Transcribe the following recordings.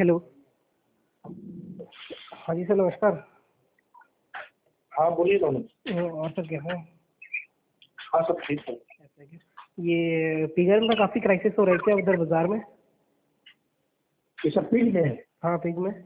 Hello. हाँ जी sir, नमस्कार। हाँ बोलिए कौन। और सर कैसे हैं? हाँ सब ठीक है। ऐसा है क्या? ये पिगर में काफ़ी क्राइसिस हो रहा है क्या उधर बाजार में? ये सब पिग में है। हाँ, पिग में।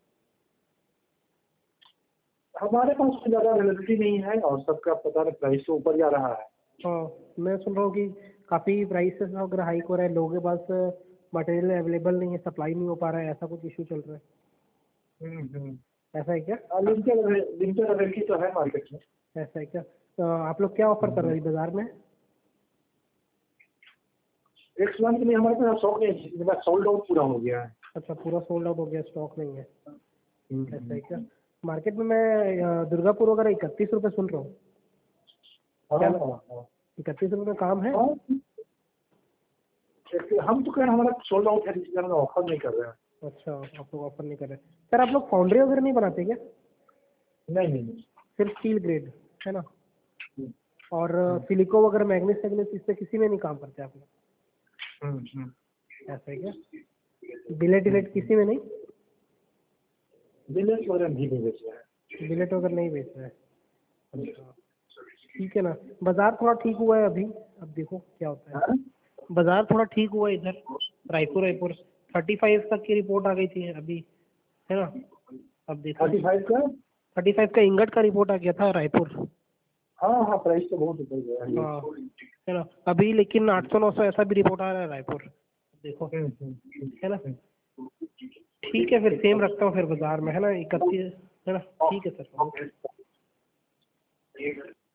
हमारे पास कोई ज़्यादा अवेलेबिलिटी नहीं है और सबका पता नहीं प्राइस तो ऊपर जा रहा है। हाँ, मैं सुन रहा हूँ कि काफ़ी प्राइसेस अगर हाइक हो रहा है, लोगों के पास मटेरियल अवेलेबल नहीं है, सप्लाई नहीं हो पा रहा है, ऐसा कुछ इशू चल रहा है। ऐसा है क्या? लिमिटेड अवेलेबिलिटी तो है मार्केट में। ऐसा है क्या? आप लोग क्या ऑफर कर रहे हैं बाजार में? एक मंथ में हमारे पास स्टॉक नहीं, मेरा सोल्ड आउट पूरा हो गया है। अच्छा, पूरा सोल्ड आउट हो गया, स्टॉक नहीं है। ऐसा है क्या? मार्केट में मैं दुर्गापुर वगैरह 31 रुपये सुन रहा हूँ। क्या हाँ, 31 रुपये में काम है? हाँ। हम तो कह रहे हैं हमारा सोल्ड आउट है, इस कारण ऑफर नहीं कर रहे हैं। अच्छा, आप लोग ऑफर नहीं कर रहे सर? आप लोग फाउंड्री वगैरह नहीं बनाते क्या? नहीं नहीं नहीं। सिर्फ स्टील ग्रेड है ना? हम्म, और हम्म, सिलिको वगैरह, मैग्नीस वैग्नीस, इससे किसी में नहीं काम करते आप लोग? हम्म, ऐसा है क्या? बिलेट डिलेट किसी में नहीं? बिलियंस वगैरह भी नहीं बेच रहे हैं। बिलेट वगैरह नहीं बेच रहे हैं? अच्छा, ठीक है ना। बाजार थोड़ा ठीक हुआ है अभी, अब देखो क्या होता है। हाँ? बाजार थोड़ा ठीक हुआ है इधर, रायपुर 35 तक की रिपोर्ट आ गई थी अभी, है ना? अब देखो 35 का। 35 का इंगट का रिपोर्ट आ गया था रायपुर। हाँ हाँ, प्राइस तो बहुत ऊपर गया है। हाँ, है ना? अभी लेकिन 800-900 ऐसा भी रिपोर्ट आ रहा है रायपुर, देखो, है ना? ठीक है, फिर सेम रखता हूँ फिर बाजार में, है ना? 31, है ना? ठीक है सर, ओके।